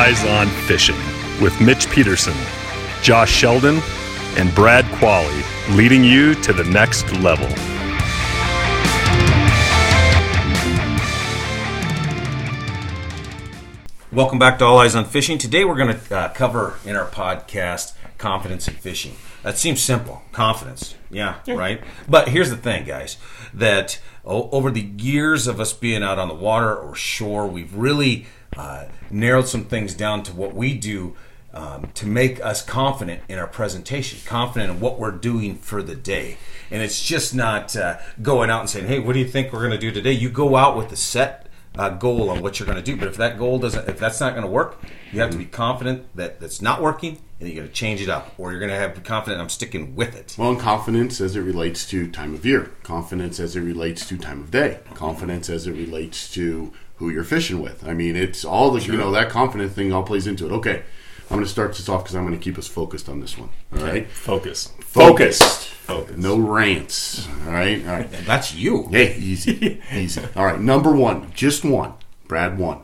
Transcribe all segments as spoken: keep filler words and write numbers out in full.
Eyes on Fishing with Mitch Peterson, Josh Sheldon, and Brad Qualley, leading you to the next level. Welcome back to All Eyes on Fishing. Today we're going to uh, cover in our podcast confidence in fishing. That seems simple. Confidence. Yeah, yeah, right? But here's the thing, guys, that oh, over the years of us being out on the water or shore, we've really uh, narrowed some things down to what we do um, to make us confident in our presentation, confident in what we're doing for the day. And it's just not uh, going out and saying, hey, what do you think we're going to do today? You go out with a set uh, goal on what you're going to do. But if that goal doesn't, if that's not going to work, you have to be confident that that's not working, and you're going to change it up, or you're going to have to be confident I'm sticking with it. Well, and confidence as it relates to time of year, confidence as it relates to time of day, confidence as it relates to who you're fishing with. I mean, it's all the, sure. you know, that confident thing all plays into it. Okay, I'm going to start this off because I'm going to keep us focused on this one. All right? Focus. Focused. Focus. No rants. All right? All right. That's you. Hey, easy. Easy. All right, number one. Just one. Brad, one.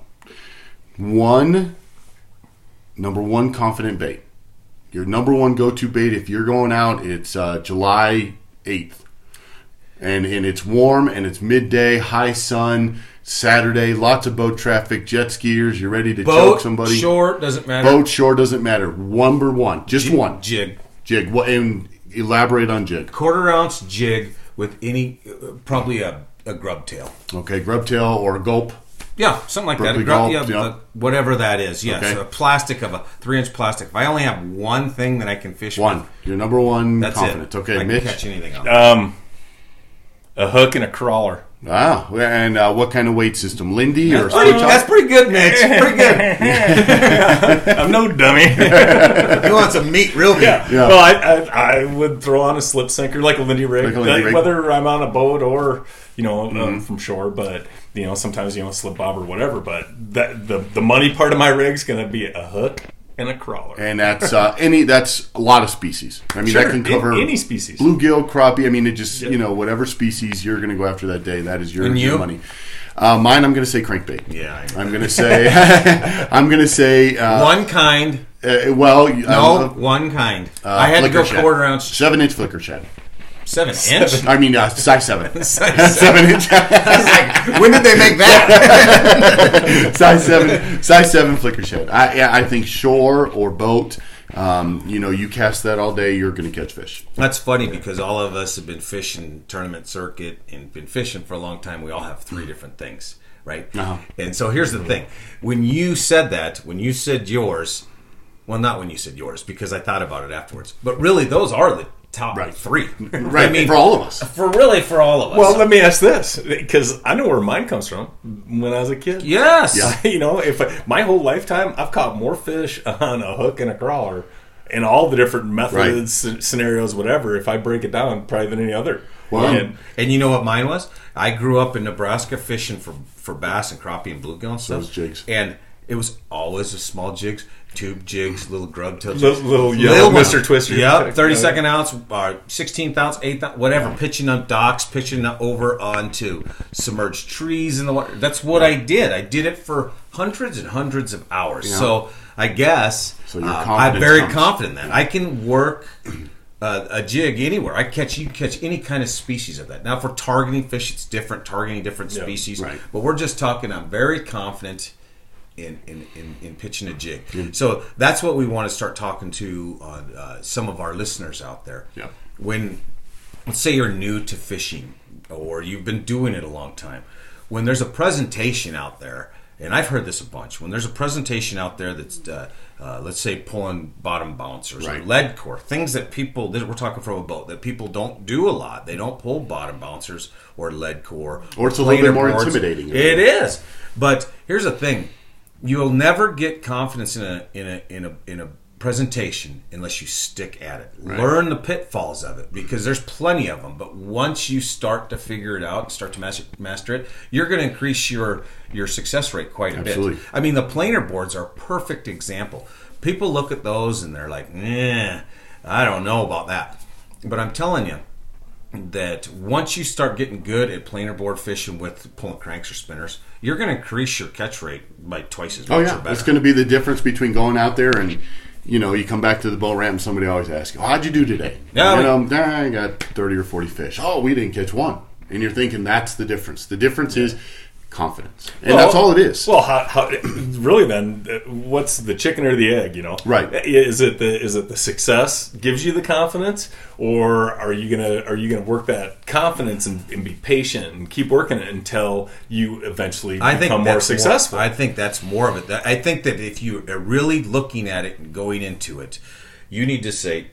One, number one confident bait. Your number one go-to bait, if you're going out, it's uh, July eighth. And, and it's warm, and it's midday, high sun, Saturday, lots of boat traffic, jet skiers, you're ready to boat, choke somebody. Shore, doesn't matter. Boat, shore, doesn't matter. Number one. Just jig, one. Jig. Jig. Well, and elaborate on jig. Quarter ounce jig with any, uh, probably a, a grub tail. Okay, grub tail or a gulp. Yeah, something like Berkeley that. A grub, gulp, yeah, yeah. uh, whatever that is. Yeah, Okay. so a plastic of a three-inch plastic. If I only have one thing that I can fish One. with, Your number one that's confidence. it. Okay, I Mitch. can catch anything else. Um, a hook and a crawler. Ah, and uh, what kind of weight system? Lindy or That's pretty, that's pretty good, Mitch. Pretty good. I'm no dummy. You want some meat, real meat. Yeah. Yeah. Well, I, I I would throw on a slip sinker like a Lindy rig, Like a Lindy like, rig. whether I'm on a boat or you know Mm-hmm. um, from shore. But you know sometimes you know slip bob or whatever. But that the the money part of my rig's going to be a hook and a crawler. And that's uh, any. That's a lot of species. I mean, Sure, that can cover any, any species. bluegill, crappie. I mean, it just Yep. you know whatever species you're going to go after that day. That is your, And your you? money. Uh, mine, I'm going to say crankbait. Yeah, I know. I'm going to say. I'm going to say. Uh, One kind. Uh, well, No, um, one kind. uh, I had to go flicker shad. quarter ounce. Seven inch flicker shad. Seven inch? I mean, uh, size seven. Size seven inch. like, when did they make that? size seven. Size seven flicker shad. I, yeah, I think shore or boat. Um, you know, you cast that all day, you're going to catch fish. That's funny because all of us have been fishing tournament circuit and been fishing for a long time. We all have three different things, right? Uh-huh. And so here's the thing. When you said that, when you said yours, well, not when you said yours because I thought about it afterwards, but really those are the top Right. three. Right. I mean, for all of us. For really, for all of us. Well, let me ask this because I know where mine comes from when I was a kid. yes. Yeah. You know, if I, my whole lifetime I've caught more fish on a hook and a crawler in all the different methods, sc- scenarios, whatever. If I break it down, probably than any other. Well, and, And you know what mine was? I grew up in Nebraska fishing for, for bass and crappie and bluegill and stuff. Those jigs. And it was always the small jigs, tube jigs, little grub tail jigs. Little- little yellow Mister Twister. Yep, thirty-second ounce, uh, sixteenth ounce, eighth ounce, whatever. Pitching on docks, pitching over onto submerged trees in the water. That's what I did. I did it for hundreds and hundreds of hours. Yeah. So I guess So your uh, I'm confidence very comes. confident that I can work uh, a jig anywhere. I catch you catch any kind of species of that. Now for targeting fish, it's different. Targeting different Yeah, species, right. But we're just talking. I'm very confident in in, in, in pitching a jig. So that's what we want to start talking to uh, uh, some of our listeners out there. Yeah. When let's say you're new to fishing or you've been doing it a long time, when there's a presentation out there. And I've heard this a bunch. When there's a presentation out there that's, uh, uh, let's say, pulling bottom bouncers Right. or lead core, things that people, that we're talking from a boat, that people don't do a lot. They don't pull bottom bouncers or lead core. Or it's a little bit planer more boards. intimidating. It is. But here's the thing. You'll never get confidence in a in a in a in a presentation unless you stick at it. Right. Learn the pitfalls of it because there's plenty of them. But once you start to figure it out and start to master, master it, you're going to increase your your success rate quite a Absolutely. bit. I mean, the planer boards are a perfect example. People look at those and they're like, "Eh, I don't know about that." But I'm telling you, that once you start getting good at planer board fishing with pulling cranks or spinners, you're going to increase your catch rate by twice as much. Oh yeah, or better. It's going to be the difference between going out there and, you know, you come back to the boat ramp and somebody always asks, well, how'd you do today? Yeah, you know, nah, I got thirty or forty fish. Oh, we didn't catch one. And you're thinking that's the difference. The difference is confidence. And well, that's all it is. Well, how, how, really then, what's the chicken or the egg, you know? Right. Is it the is it the success gives you the confidence, or are you gonna are you gonna work that confidence and, and be patient and keep working it until you eventually I become think more successful? More, I think that's more of it. I think that if you are really looking at it and going into it, you need to say,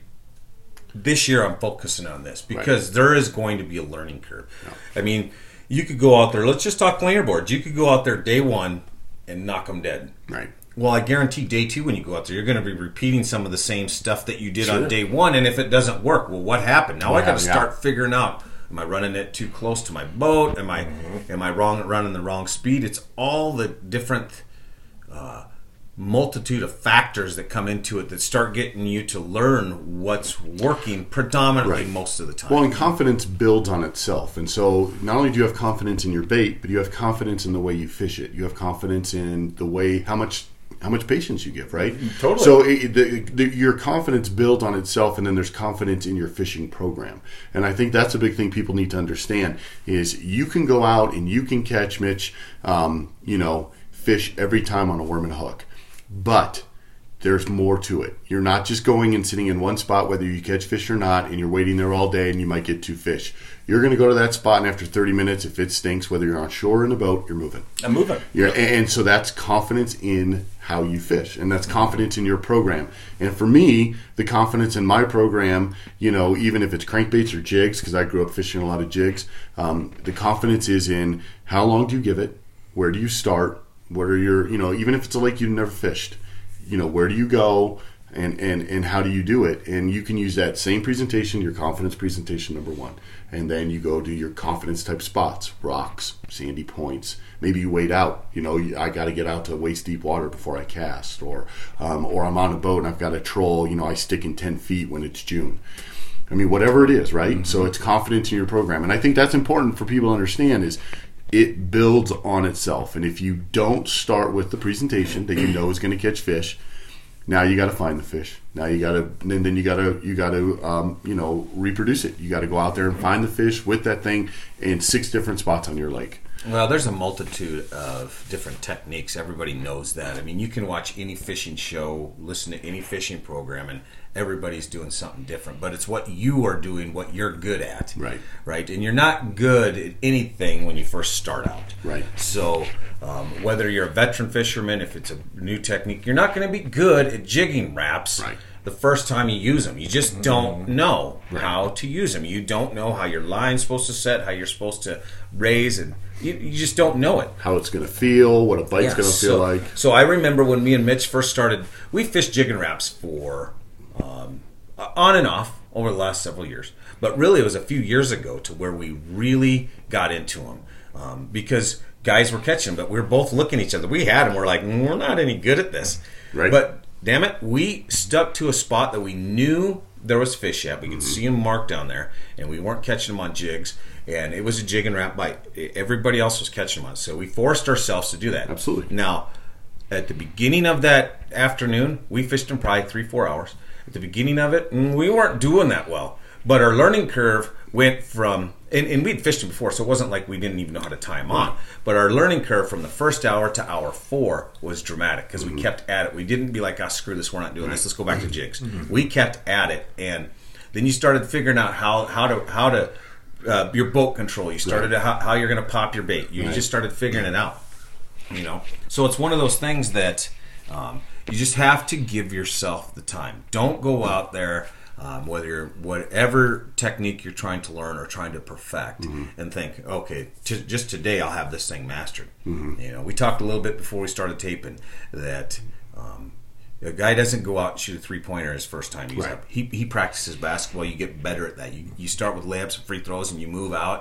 this year I'm focusing on this, because right. there is going to be a learning curve. No. I mean, you could go out there, let's just talk planer boards. You could go out there day one and knock them dead. Right. Well, I guarantee day two when you go out there, you're going to be repeating some of the same stuff that you did sure. on day one. And if it doesn't work, well, what happened? Now what I got to start yeah. figuring out, am I running it too close to my boat? Am I mm-hmm. am I wrong running the wrong speed? It's all the different uh, multitude of factors that come into it that start getting you to learn what's working predominantly right. most of the time. Well, and confidence builds on itself. And so not only do you have confidence in your bait, but you have confidence in the way you fish it. You have confidence in the way, how much how much patience you give, right? Totally. So it, the, the, your confidence builds on itself, and then there's confidence in your fishing program. And I think that's a big thing people need to understand is you can go out and you can catch, Mitch, um, you know, fish every time on a worm and a hook. But there's more to it. You're not just going and sitting in one spot, whether you catch fish or not, and you're waiting there all day and you might get two fish. You're going to go to that spot, and after thirty minutes, if it stinks, whether you're on shore or in the boat, you're moving. I'm moving. You're, and so that's confidence in how you fish, and that's confidence in your program. And for me, the confidence in my program, you know, even if it's crankbaits or jigs, because I grew up fishing a lot of jigs, um, the confidence is in how long do you give it, where do you start, what are your, you know, even if it's a lake you've never fished, you know, where do you go and, and, and how do you do it? And you can use that same presentation, your confidence presentation, number one. And then you go to your confidence type spots, rocks, sandy points. Maybe you wait out, you know, I got to get out to waist deep water before I cast. Or, um, or I'm on a boat and I've got a troll, you know, I stick in ten feet when it's June. I mean, whatever it is, right? Mm-hmm. So it's confidence in your program. And I think that's important for people to understand is, it builds on itself. And if you don't start with the presentation that you know is going to catch fish, now you got to find the fish. Now you got to, and then you got to, you got to, um, you know, reproduce it. You got to go out there and find the fish with that thing in six different spots on your lake. Well, there's a multitude of different techniques. Everybody knows that. I mean, you can watch any fishing show, listen to any fishing program, and everybody's doing something different. But it's what you are doing, what you're good at. Right. Right? And you're not good at anything when you first start out. Right. So um, whether you're a veteran fisherman, if it's a new technique, you're not going to be good at jigging wraps. Right. The first time you use them. You just don't know right. how to use them. You don't know how your line's supposed to set, how you're supposed to raise, and you, you just don't know it. How it's going to feel, what a bite's Yeah, going to so, feel like. So I remember when me and Mitch first started, we fished jigging wraps for um, on and off over the last several years. But really it was a few years ago to where we really got into them. Um, because guys were catching them, but we were both looking at each other. We had them. We're like, mm, we're not any good at this. Right. But damn it, we stuck to a spot that we knew there was fish at. We could mm-hmm. see them marked down there, and we weren't catching them on jigs. And it was a jig and wrap bite. Everybody else was catching them on. So we forced ourselves to do that. Absolutely. Now, at the beginning of that afternoon, we fished them probably three, four hours. At the beginning of it, we weren't doing that well. But our learning curve went from, and, and we'd fished them before, so it wasn't like we didn't even know how to tie them on. But our learning curve from the first hour to hour four was dramatic because mm-hmm. we kept at it. We didn't be like, oh, screw this, we're not doing right. this. Let's go back to jigs. Mm-hmm. We kept at it, and then you started figuring out how how to how to uh, your boat control. You started right. to, how, how you're going to pop your bait. You right. just started figuring it out. You know, so it's one of those things that um, you just have to give yourself the time. Don't go out there. Um, whether you're whatever technique you're trying to learn or trying to perfect, mm-hmm. and think, okay, t- just today I'll have this thing mastered. Mm-hmm. You know, we talked a little bit before we started taping that um, a guy doesn't go out and shoot a three pointer his first time. He's right. up. He he practices basketball. You get better at that. You you start with layups and free throws, and you move out.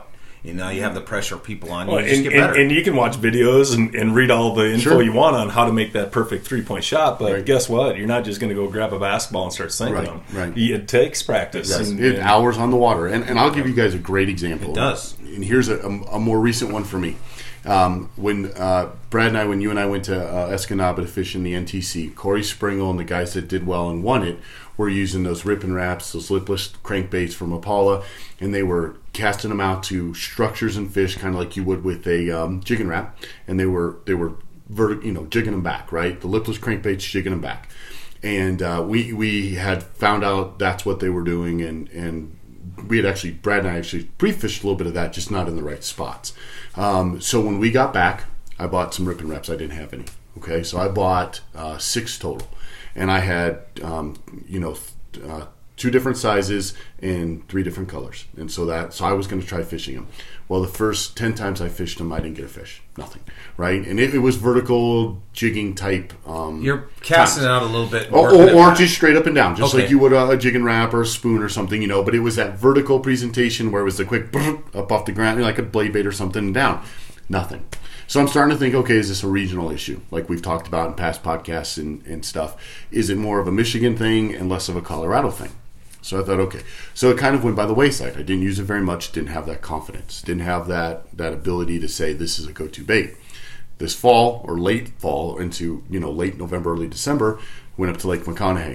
and now you have the pressure of people on you. Well, You just and, get better. and, and you can watch videos and, and read all the info Sure. you want on how to make that perfect three point shot. But Right. guess what? You're not just going to go grab a basketball and start sinking Right, them. right. It takes practice. Yes, And, it, and- hours on the water. And, and I'll give you guys a great example. It does. And here's a, a, a more recent one for me. Um, when uh, Brad and I, when you and I went to uh, Escanaba to fish in the N T C, Corey Springle and the guys that did well and won it were using those rip and wraps, those lipless crankbaits from Apala, and they were casting them out to structures and fish, kind of like you would with a um, jig and wrap, and they were they were vertic- you know jigging them back, right? The lipless crankbaits jigging them back, and uh, we we had found out that's what they were doing, and and we had actually Brad and I actually pre-fished a little bit of that, just not in the right spots. Um, so when we got back, I bought some rip and wraps. I didn't have any. Okay, so I bought uh, six total, and I had um, you know th- uh, two different sizes and three different colors, and so that so I was going to try fishing them. Well, the first ten times I fished them, I didn't get a fish, nothing, right? And it, it was vertical jigging type. Um, You're casting times. it out a little bit. and Or, working or, it or back. just straight up and down, just Okay. like you would a, a jig and wrap or a spoon or something, you know. But it was that vertical presentation where it was the quick up off the ground, like a blade bait or something, and down. Nothing. So I'm starting to think, okay, is this a regional issue? Like we've talked about in past podcasts and, and stuff. Is it more of a Michigan thing and less of a Colorado thing? So I thought, okay. So it kind of went by the wayside. I didn't use it very much. Didn't have that confidence. Didn't have that that ability to say this is a go-to bait. This fall or late fall into you know late November, early December, went up to Lake McConaughey.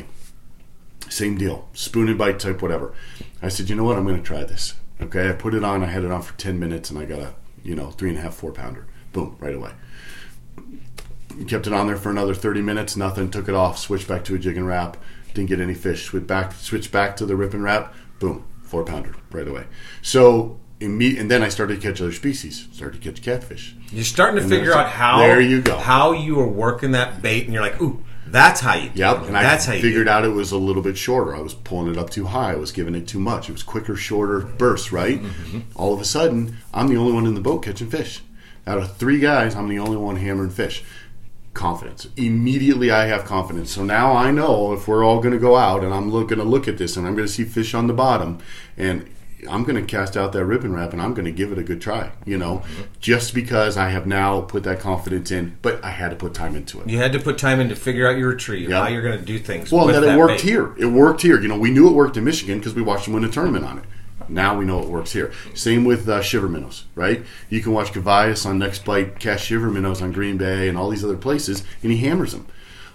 Same deal, spoon and bite type, whatever. I said, you know what, I'm going to try this. Okay, I put it on. I had it on for ten minutes, and I got a you know three and a half, four pounder. Boom, right away. Kept it on there for another thirty minutes. Nothing. Took it off. Switched back to a jig and wrap. Didn't get any fish. Switched back. Switched back to the rip and wrap. Boom, four pounder right away. So. Imme- and then I started to catch other species. Started to catch catfish. You're starting to And figure there's- out how there you go. how you are working that bait, and you're like, ooh, that's how you do Yep, it. and That's I how you figured do it. out it was a little bit shorter. I was pulling it up too high. I was giving it too much. It was quicker, shorter bursts, right? Mm-hmm. All of a sudden, I'm the only one in the boat catching fish. Out of three guys, I'm the only one hammering fish. Confidence. Immediately, I have confidence. So now I know if we're all going to go out and I'm going to look at this and I'm going to see fish on the bottom and I'm going to cast out that rip and wrap and I'm going to give it a good try, you know, Mm-hmm. just because I have now put that confidence in, but I had to put time into it. You had to put time in to figure out your retrieve, Yep. how you're going to do things. Well, with then it that worked bait. here. It worked here. You know, we knew it worked in Michigan because we watched them win a tournament on it. Now we know it works here. Same with uh, shiver minnows, right? You can watch Gavias on Next Bite cast shiver minnows on Green Bay and all these other places, and he hammers them.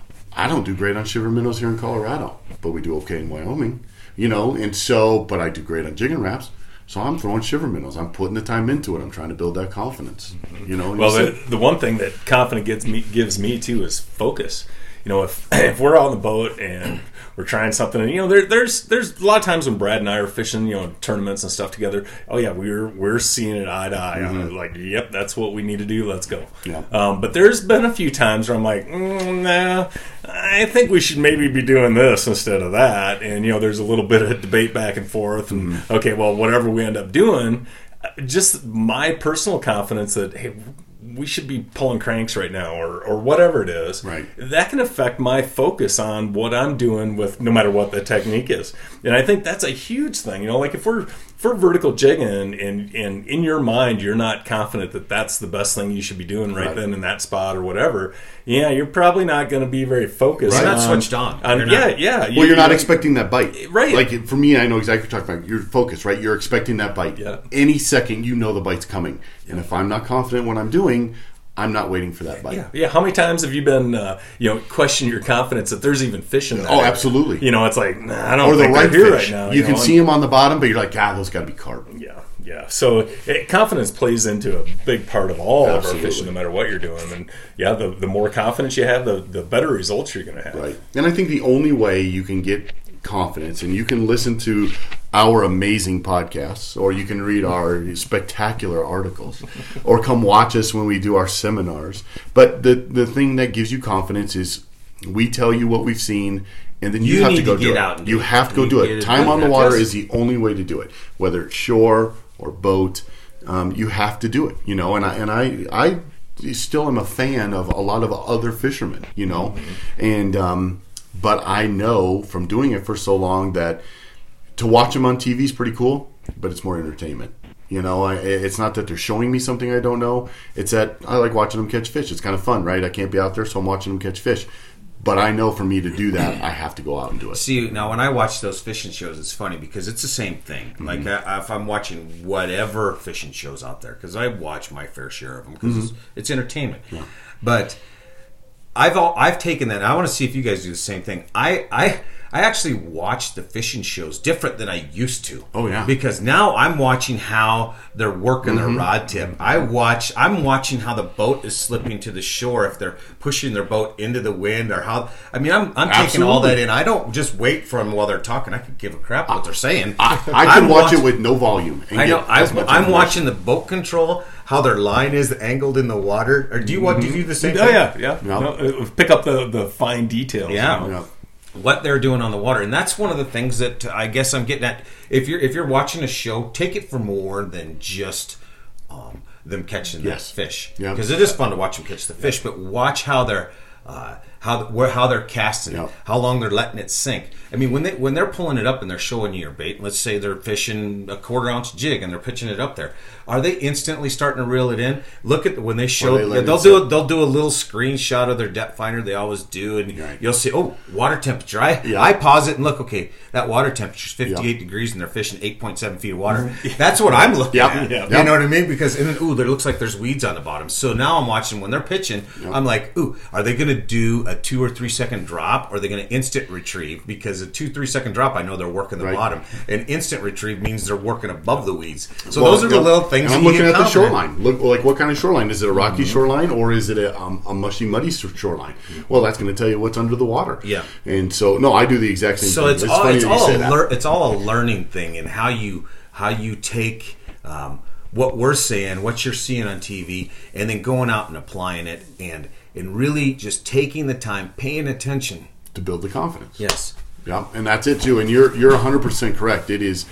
I don't do great on shiver minnows here in Colorado, but we do okay in Wyoming, you know. And so, but I do great on jig and wraps. So I'm throwing shiver minnows. I'm putting the time into it. I'm trying to build that confidence, you know. and Well, you the, said- the one thing that confidence gives me gives me too is focus. You know, if if we're out on the boat and we're trying something, and you know, there, there's there's a lot of times when Brad and I are fishing, you know, tournaments and stuff together. Oh yeah, we're we're seeing it eye to eye. on it. Like, yep, that's what we need to do. Let's go. Yeah. Um, but there's been a few times where I'm like, mm, nah, I think we should maybe be doing this instead of that. And you know, there's a little bit of debate back and forth. And okay, well, whatever we end up doing, just my personal confidence that hey, we should be pulling cranks right now, or or whatever it is. Right. That can affect my focus on what I'm doing with no matter what the technique is. And I think that's a huge thing. You know, like if we're for vertical jigging and, and and in your mind you're not confident that that's the best thing you should be doing right, Right. then in that spot or whatever, yeah, you're probably not going to be very focused. You're not on- switched on. on- You're yeah, not- yeah. well, you're not expecting that bite, Right. Like for me, I know exactly what you're talking about. You're focused, right? You're expecting that bite. Yeah. Any second, you know the bite's coming, and if I'm not confident what I'm doing, I'm not waiting for that bite. Yeah, yeah. How many times have you been, uh, you know, question your confidence that there's even fish in there? Oh, absolutely. You know, it's like nah, I don't Or the think right they're here fish. right now. you know, can and- see them on the bottom, but you're like, ah, those got to be carp. Yeah, yeah. So it, confidence plays into a big part of all of our Absolutely. fishing, no matter what you're doing. And yeah, the the more confidence you have, the the better results you're going to have. Right. And I think the only way you can get confidence, and you can listen to our amazing podcasts, or you can read our spectacular articles, or come watch us when we do our seminars. But the the thing that gives you confidence is we tell you what we've seen, and then you, You have need to go to do get it. out and do you it. have to go You do get it. it Time done. on the That's water us. is the only way to do it. Whether it's shore or boat, um, you have to do it. You know, and I and I I still am a fan of a lot of other fishermen. You know, and um, but I know from doing it for so long that to watch them on T V is pretty cool, but it's more entertainment. You know, I, it's not that they're showing me something I don't know. It's that I like watching them catch fish. It's kind of fun, right? I can't be out there, so I'm watching them catch fish. But I know for me to do that, I have to go out and do it. See, now when I watch those fishing shows, it's funny because it's the same thing. Mm-hmm. Like I, if I'm watching whatever fishing shows out there, because I watch my fair share of them because mm-hmm. it's, it's entertainment. Yeah. But I've all, I've taken that. And I want to see if you guys do the same thing. I I. I actually watch the fishing shows different than I used to. Oh yeah, because now I'm watching how they're working mm-hmm. their rod tip. I watch. I'm watching how the boat is slipping to the shore if they're pushing their boat into the wind or how. I mean, I'm I'm Absolutely. taking all that in. I don't just wait for them while they're talking. I could give a crap what they're saying. I, I can watch watching, it with no volume. I know. I, I'm watching the boat control. How their line is angled in the water. Or do you want? Mm-hmm. Do you do the same? Oh thing? yeah, yeah. No. No, pick up the the fine details. Yeah. You know? What they're doing on the water, and that's one of the things that I guess I'm getting at. If you're if you're watching a show, take it for more than just um, them catching yes. that fish, yeah. because it is fun to watch them catch the fish. But watch how they're uh, how where how they're casting yeah. it, how long they're letting it sink. I mean, when they when they're pulling it up and they're showing you your bait, let's say they're fishing a quarter ounce jig and they're pitching it up there. Are they instantly starting to reel it in? Look at when they show. They they'll do a, they'll do a little screenshot of their depth finder. They always do, and right. you'll see. Oh, water temperature. I yeah. I pause it and look. Okay, that water temperature is fifty-eight yeah. degrees, and they're fishing eight point seven feet of water. That's what I'm looking yep. at. Yep. You know what I mean? Because and then ooh, there looks like there's weeds on the bottom. So now I'm watching when they're pitching. Yep. I'm like, ooh, are they going to do a two or three second drop, or are they going to instant retrieve? Because a two three second drop, I know they're working the right. bottom. An instant retrieve means they're working above the weeds. So well, those are the little things. And I'm that looking you at the shoreline. Look, like what kind of shoreline? Is it a rocky mm-hmm. shoreline or is it a, um, a mushy, muddy shoreline? Well, that's going to tell you what's under the water. Yeah. And so, no, I do the exact same so thing. It's, it's all funny it's that you all say a that. lear- it's all a learning thing, and how you how you take um, what we're saying, what you're seeing on T V, and then going out and applying it, and and really just taking the time, paying attention to build the confidence. Yes. Yeah, and that's it too. And you're you're one hundred percent correct. It is,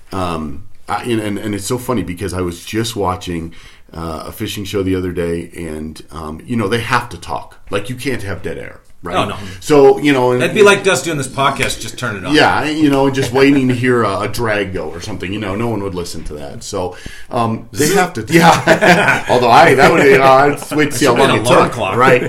um, I, and and it's so funny because I was just watching uh, a fishing show the other day, and um, you know they have to talk. Like you can't have dead air, right? Oh no. So you know, and, that'd be like us doing this podcast. Just turn it on. Yeah, you know, just waiting to hear a, a drag go or something. You know, no one would listen to that. So um, they have to. Yeah. Although I that would you know, I'd wait to see how long it took. Clock. Right.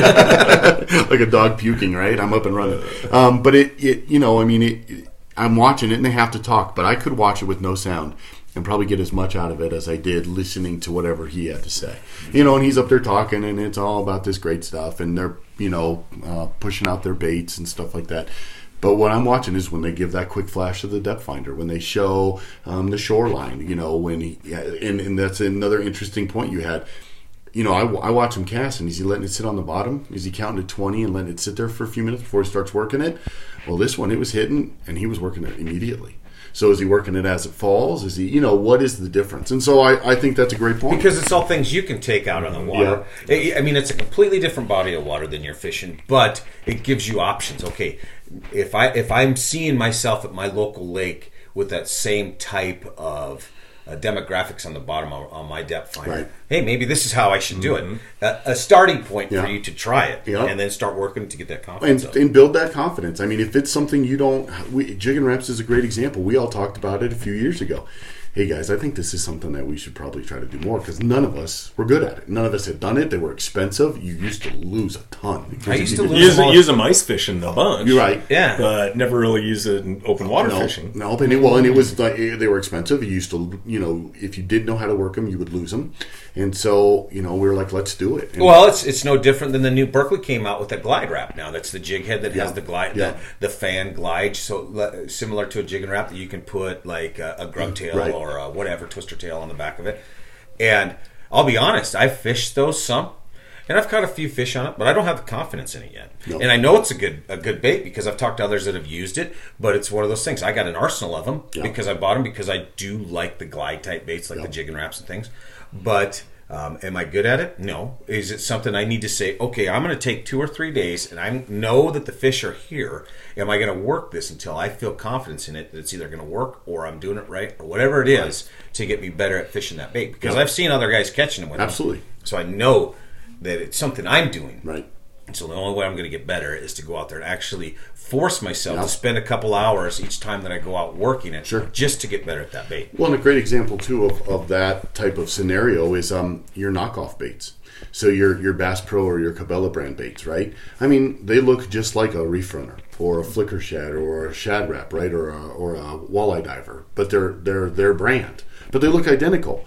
Like a dog puking. Right. I'm up and running. Um, but it, it, you know, I mean, it, it, I'm watching it and they have to talk. But I could watch it with no sound and probably get as much out of it as I did listening to whatever he had to say. You know, and he's up there talking, and it's all about this great stuff, and they're, you know, uh, pushing out their baits and stuff like that. But what I'm watching is when they give that quick flash of the depth finder, when they show um, the shoreline, you know, when he, and, and that's another interesting point you had. You know, I, I watch him cast, and is he letting it sit on the bottom? Is he counting to twenty and letting it sit there for a few minutes before he starts working it? Well, this one, it was hitting, and he was working it immediately. So is he working it as it falls? Is he, you know, what is the difference? And so I, I think that's a great point. Because it's all things you can take out on the water. Yeah. I mean, it's a completely different body of water than you're fishing, but it gives you options. Okay, if, I, if I'm seeing myself at my local lake with that same type of uh, demographics on the bottom of, on my depth finder, right. hey, maybe this is how I should do mm-hmm. it. A, a starting point yeah. for you to try it, yeah. and then start working to get that confidence and, and build that confidence. I mean, if it's something you don't, we, Jig and Reps is a great example. We all talked about it a few years ago. Hey guys, I think this is something that we should probably try to do more because none of us were good at it. None of us had done it. They were expensive. You used to lose a ton. I used to lose use, it, use them ice fishing a bunch. You're right. Yeah. But never really use it in open water no, fishing. No, and it, well, and it was like they were expensive. You used to, you know, if you did know how to work them, you would lose them. And so, you know, we were like, let's do it. And well, it's it's no different than the new Berkley came out with that glide wrap now. That's the jig head that yeah. has the glide, yeah. the, the fan glide, so similar to a jig and wrap that you can put like a, a grub tail right. or a whatever twister tail on the back of it. And I'll be honest, I've fished those some, and I've caught a few fish on it, but I don't have the confidence in it yet. No. And I know it's a good a good bait because I've talked to others that have used it, but it's one of those things. I got an arsenal of them yeah. because I bought them because I do like the glide type baits, like yeah. the jig and wraps and things, but. Um, am I good at it? No. Is it something I need to say, okay, I'm going to take two or three days and I know that the fish are here. Am I going to work this until I feel confidence in it that it's either going to work or I'm doing it right or whatever it is right. to get me better at fishing that bait? Because yeah. I've seen other guys catching them with Absolutely. them. So I know that it's something I'm doing. Right. And so the only way I'm going to get better is to go out there and actually force myself Yep. to spend a couple hours each time that I go out working it, Sure. just to get better at that bait. Well, and a great example too of, of that type of scenario is um, your knockoff baits. So your your Bass Pro or your Cabela brand baits, right? I mean, they look just like a reef runner or a flicker shad or a shad wrap, right? Or a, or a walleye diver, but they're they're their brand, but they look identical.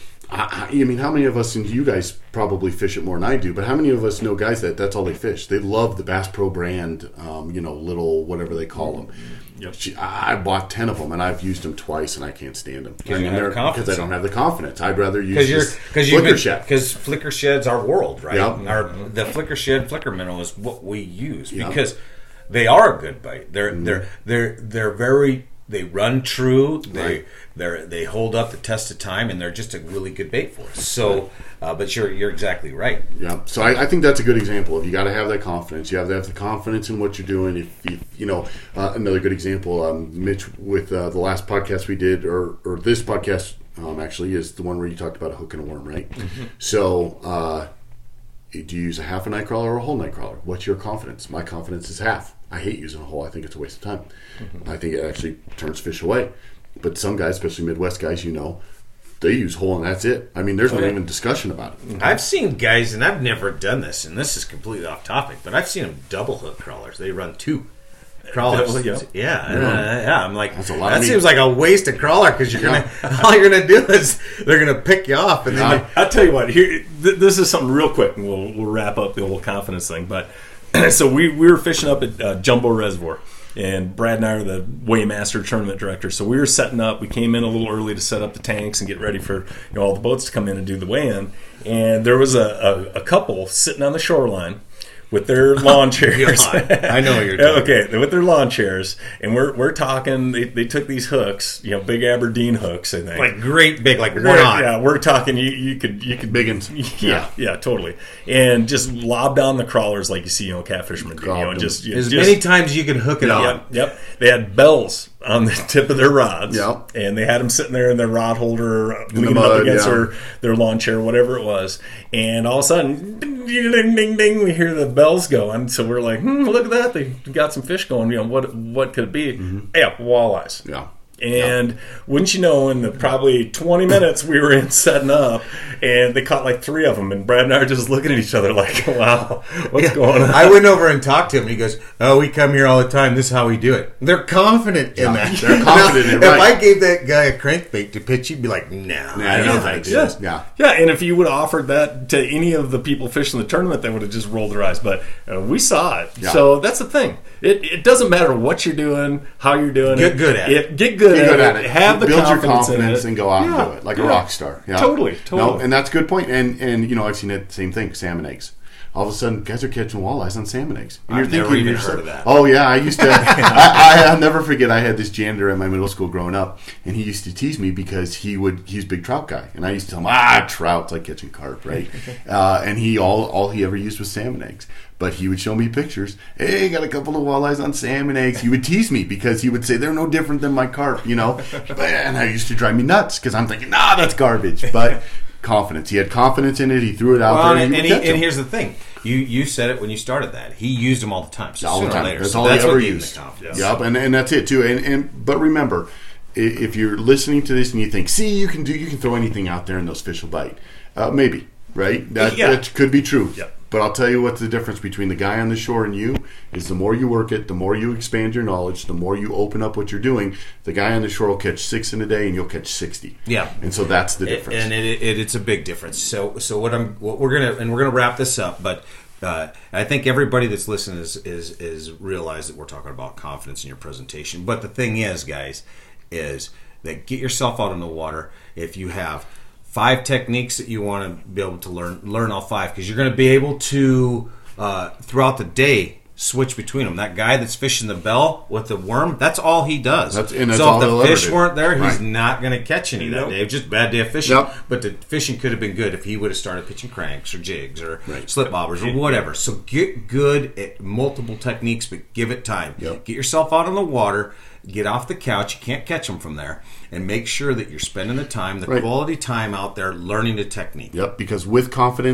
I, I mean, how many of us, and you guys probably fish it more than I do, but how many of us know guys that that's all they fish? They love the Bass Pro brand, um, you know, little whatever they call them. Yep. She, I I bought ten of them, and I've used them twice, and I can't stand them. you I mean, don't have they're- confidence. because I don't have the confidence. I'd rather use Because you're this because you flicker shad. because flicker shed's our world, right? Yep. Our the flicker shed flicker minnow is what we use Yep. because they are a good bite. They're Mm-hmm. they're they're they're very they run true. They Right. they're they hold up the test of time, and they're just a really good bait for us. So, uh, but you're you're exactly right. Yeah, so I, I think that's a good example of you got to have that confidence. You have to have the confidence in what you're doing. If, if you know, uh, another good example, um, Mitch, with uh, the last podcast we did, or or this podcast um, actually is the one where you talked about a hook and a worm, right? Mm-hmm. So, uh, do you use a half a night crawler or a whole night crawler? What's your confidence? My confidence is half. I hate using a whole. I think it's a waste of time. Mm-hmm. I think it actually turns fish away. But some guys, especially Midwest guys, you know, they use whole and that's it. I mean, there's not Okay. even discussion about it. I've seen guys, and I've never done this, and this is completely off topic, but I've seen them double hook crawlers. They run two crawlers. Double, yeah. Yeah, uh, yeah. I'm like, That's a lot that of meat. seems like a waste of crawler because you're gonna all you're gonna do is they're gonna pick you off, and then Yeah. you, I'll tell you what. Here, th- this is something real quick, and we'll we'll wrap up the whole confidence thing. But so we we were fishing up at uh, Jumbo Reservoir, and Brad and I are the weighmaster tournament director. So we were setting up. We came in a little early to set up the tanks and get ready for you know all the boats to come in and do the weigh-in. And there was a, a, a couple sitting on the shoreline with their lawn chairs. God, I know what you're talking Okay, with their lawn chairs, and we're we're talking. They, they took these hooks, you know, big Aberdeen hooks, I think. like great big, like one We're- on. Yeah, we're talking. You, you could you could Big uns. Yeah, yeah, totally. And just lob down the crawlers like you see, you know, catfishermen do. You know, Grabbed them. just As just, many times as you can hook it on. Yep, yep. They had bells on the tip of their rods. Yep. And they had them sitting there in their rod holder, uh, leaning mud, up against yeah. their, their lawn chair, whatever it was. And all of a sudden, ding, ding, ding, ding, we hear the bells going. So we're like, hmm, look at that. They got some fish going. You know, what what could it be? Yeah, walleyes. Yeah. And wouldn't you know, in the probably twenty minutes we were in setting up, and they caught like three of them, and Brad and I are just looking at each other like, wow, what's Yeah. going on? I went over and talked to him, and he goes, "Oh, we come here all the time. This is how we do it." They're confident in Yeah, that. they're confident in it, If right. I gave that guy a crankbait to pitch, he'd be like, "No, Nah, I no don't thanks. think so." Yeah. Yeah, and if you would have offered that to any of the people fishing the tournament, they would have just rolled their eyes. But uh, we saw it. Yeah. So that's the thing. It, it doesn't matter what you're doing, how you're doing Get it. good at it. Get good, Get at, good it. at it. Have the Build your confidence, confidence in it. and go out Yeah, and do it like yeah. a rock star. Yeah. Totally, No, totally. and that's a good point. And and you know, I've seen it. Same thing. Salmon eggs. All of a sudden, guys are catching walleyes on salmon eggs. And I've never to even yourself, heard of that. Oh yeah, I used to. I, I, I'll never forget. I had this janitor at my middle school growing up, and he used to tease me because he would. He's a big trout guy, and I used to tell him, ah, trout's like catching carp, right? uh, and he all all he ever used was salmon eggs. But he would show me pictures. Hey, got a couple of walleyes on salmon eggs. He would tease me because he would say they're no different than my carp, you know. But, and I used to drive me nuts because I'm thinking, nah, that's garbage. But confidence. He had confidence in it. He threw it out Well, there. and, And, and, he he, would catch and 'em. here's the thing: you you said it when you started that he used them all the time. So all the sooner time. or later, That's so all that's he what ever gave him used. the confidence. Yep, and, and that's it too. And, and but remember, i- if you're listening to this and you think, see, you can do, you can throw anything out there and those fish will bite. Uh, maybe, right? That, Yeah. that could be true. Yep. But I'll tell you what the difference between the guy on the shore and you is: the more you work it, the more you expand your knowledge, the more you open up what you're doing. The guy on the shore will catch six in a day, and you'll catch sixty. Yeah. And so that's the It- difference. and it, it, it's a big difference. So so what I'm what we're gonna and we're gonna wrap this up, but. Uh, I think everybody that's listening is, is is realize that we're talking about confidence in your presentation. But the thing is, guys, is that get yourself out in the water. If you have five techniques that you want to be able to learn, learn all five, because you're going to be able to uh, throughout the day switch between them. That guy that's fishing the bell with the worm, that's all he does. That's- and that's so all if he'll the ever fish do. weren't there, he's Right. not going to catch any that Nope. day. It was just a bad day of fishing. Yep. But the fishing could have been good if he would have started pitching cranks or jigs or Right. slip bobbers or whatever. So get good at multiple techniques, but give it time. Yep. Get yourself out on the water. Get off the couch. You can't catch them from there. And make sure that you're spending the time, the Right. quality time out there learning the technique. Yep, because with confidence,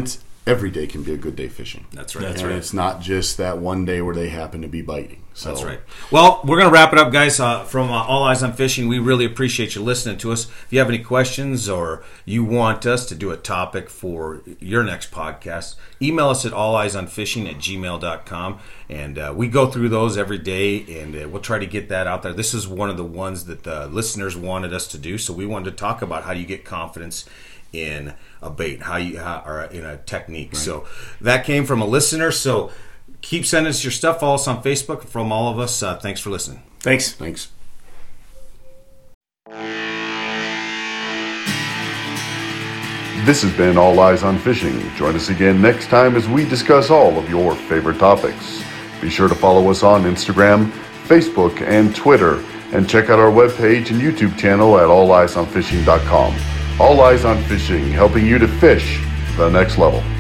every day can be a good day fishing. That's right. That's and right. it's not just that one day where they happen to be biting. So, That's right. Well, we're going to wrap it up, guys. Uh, from uh, All Eyes on Fishing, we really appreciate you listening to us. If you have any questions or you want us to do a topic for your next podcast, email us at alleyesonfishing at gmail dot com. And uh, we go through those every day, and uh, we'll try to get that out there. This is one of the ones that the listeners wanted us to do, so we wanted to talk about how you get confidence in a bait, how you how, or in a technique. Right. So that came from a listener. So keep sending us your stuff. Follow us on Facebook. From all of us, uh, thanks for listening. Thanks. Thanks. This has been All Eyes on Fishing. Join us again next time as we discuss all of your favorite topics. Be sure to follow us on Instagram, Facebook, and Twitter, and check out our webpage and YouTube channel at all eyes on fishing dot com. All Eyes on Fishing, helping you to fish the next level.